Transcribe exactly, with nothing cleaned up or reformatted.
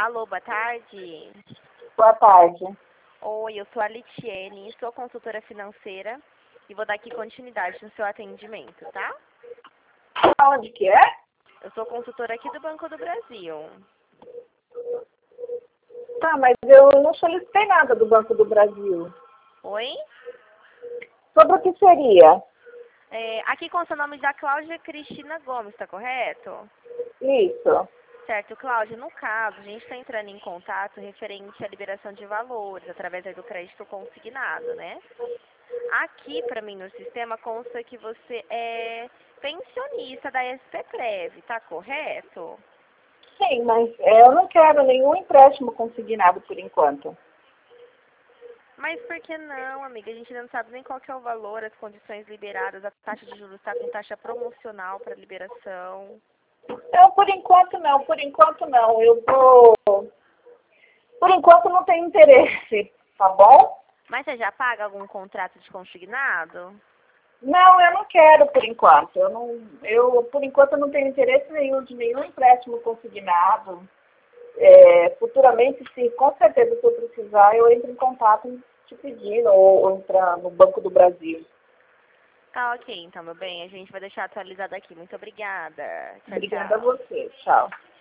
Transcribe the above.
Alô, boa tarde. Boa tarde. Oi, eu sou a Litiene, sou consultora financeira e vou dar aqui continuidade no seu atendimento, tá? Onde que é? Eu sou consultora aqui do Banco do Brasil. Tá, mas eu não solicitei nada do Banco do Brasil. Oi? Sobre o que seria? É, aqui com o seu nome da Cláudia Cristina Gomes, tá correto? Isso. Certo, Cláudia, no caso, a gente está entrando em contato referente à liberação de valores através aí do crédito consignado, né? Aqui, para mim, no sistema, consta que você é pensionista da S P Prev, tá correto? Sim, mas eu não quero nenhum empréstimo consignado por enquanto. Mas por que não, amiga? A gente ainda não sabe nem qual que é o valor, as condições liberadas, a taxa de juros está com taxa promocional para liberação. Não, por enquanto não, por enquanto não. Eu vou... Por enquanto não tenho interesse, tá bom? Mas você já paga algum contrato de consignado? Não, eu não quero por enquanto. Eu, não, eu por enquanto, não tenho interesse nenhum de nenhum empréstimo consignado. É, futuramente, se com certeza se eu precisar, eu entro em contato te pedindo ou, ou entrar no Banco do Brasil. Tá, ok, então, meu bem. A gente vai deixar atualizado aqui. Muito obrigada. Tchau, Obrigada a tchau. você. Tchau.